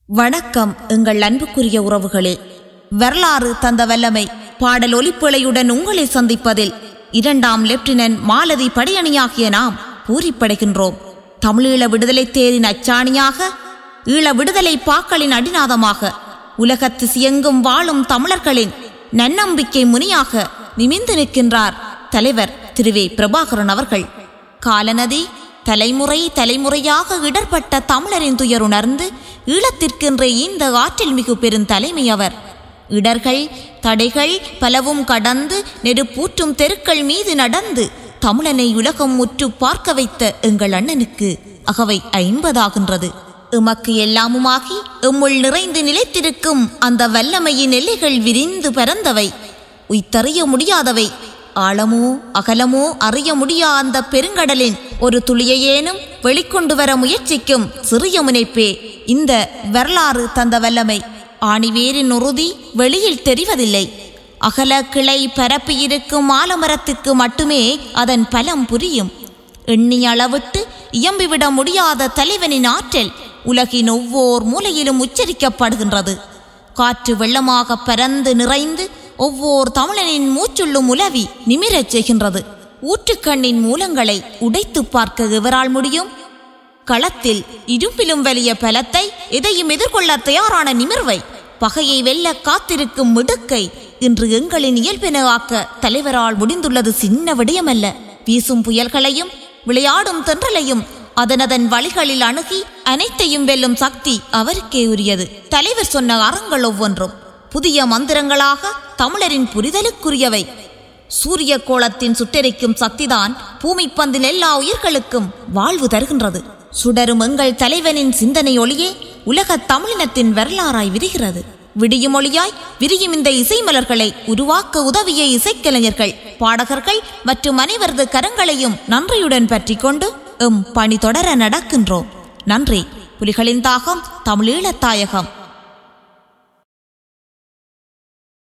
வணக்கம் எங்கள் அன்புக்குரிய உறவுகளே. வரலாறு தந்த வல்லமை பாடல் ஒலிப்பிழையுடன் உங்களை சந்திப்பதில் 2ஆம் லெப்டினன்ட் மாலதி படையணியாகிய நாம் பூரிப்படைகின்றோம். தமிழீழ விடுதலை தேரின் அச்சாணியாக, ஈழ விடுதலை பாக்களின் அடிநாதமாக, உலகத்து எங்கும் வாழும் தமிழர்களின் நன்னம்பிக்கை முனியாக நிமிர்ந்து நிற்கின்றார் தலைவர் திரு வே. பிரபாகரன் அவர்கள். காலநதி தலைமுறை தலைமுறையாக இடர்பட்ட தமிழரின் துயருணர்ந்து ஈழத்திற்கென்ற இந்த ஆற்றல் மிகு பெருந்தலைமை அவர். இடர்கள் தடைகள் பலவும் கடந்து நெருப்பூற்றும் தெருக்கள் மீது நடந்து தமிழனை உலகம் முற்று பார்க்க வைத்த எங்கள் அண்ணனுக்கு அகவை 50 எமக்கு எல்லாமுமாகி எம்முள் நிறைந்து நிலைத்திருக்கும் அந்த வல்லமையின் எல்லைகள் விரிந்து பரந்தவை, உய்தறிய முடியாதவை. ஆழமோ அகலமோ அறிய முடியா அந்த பெருங்கடலின் ஒரு துளியையேனும் வெளிக்கொண்டு வர முயற்சிக்கும் சிறிய முனைப்பே இந்த வரலாறு தந்த வல்லமை. ஆணிவேரின் உறுதி வெளியில் தெரிவதில்லை. அகல கிளை பரப்பி இருக்கும் ஆலமரத்துக்கு மட்டுமே அதன் பலம் புரியும். எண்ணிய அளவிட்டு இயம்பிவிட முடியாத தலைவனின் ஆற்றல் உலகின் ஒவ்வொரு மூலையிலும் உச்சரிக்கப்படுகின்றது. காற்று வெள்ளமாக பரந்து நிறைந்து ஒவ்வொரு தமிழனின் மூச்சுள்ளும் உலவி நிமிரச் செய்கின்றது. ஊற்றுக்கண்ணின் மூலங்களை உடைத்து பார்க்க எவரால் முடியும்? களத்தில் இரும்பிலும் வலிய பலத்தை, எதையும் எதிர்கொள்ள தயாரான நிமிர்வை, பகையை வெல்ல காத்திருக்கும் மிடுக்கை இன்று எங்களின் இயல்பென ஆக்க தலைவரால் முடிந்துள்ளது சின்ன விடயமல்ல. வீசும் புயல்களையும் விளையாடும் தென்றலையும் அதனதன் வழிகளில் அணுகி அனைத்தையும் வெல்லும் சக்தி அவருக்கே உரியது. தலைவர் சொன்ன அறங்கள் ஒவ்வொன்றும் புதிய மந்திரங்களாக தமிழரின் புரிதலுக்குரியவை. சூரிய கோளத்தின் சுட்டெரிக்கும் சக்திதான் பூமி பந்தின் எல்லா உயிர்களுக்கும் வாழ்வு தருகின்றது. சுடரும் எங்கள் தலைவனின் சிந்தனை ஒளியே உலக தமிழினத்தின் வரலாறாய் விரிகிறது. விடியும் ஒளியாய் விரியும் இந்த இசை மலர்களை உருவாக்க உதவிய இசைக்கலைஞர்கள், பாடகர்கள் மற்றும் அனைவரது கரங்களையும் நன்றியுடன் பற்றி கொண்டு எம் பணி தொடர நடக்கின்றோம். நன்றி. புலிகளின் தாகம் தமிழீழத் தாயகம்.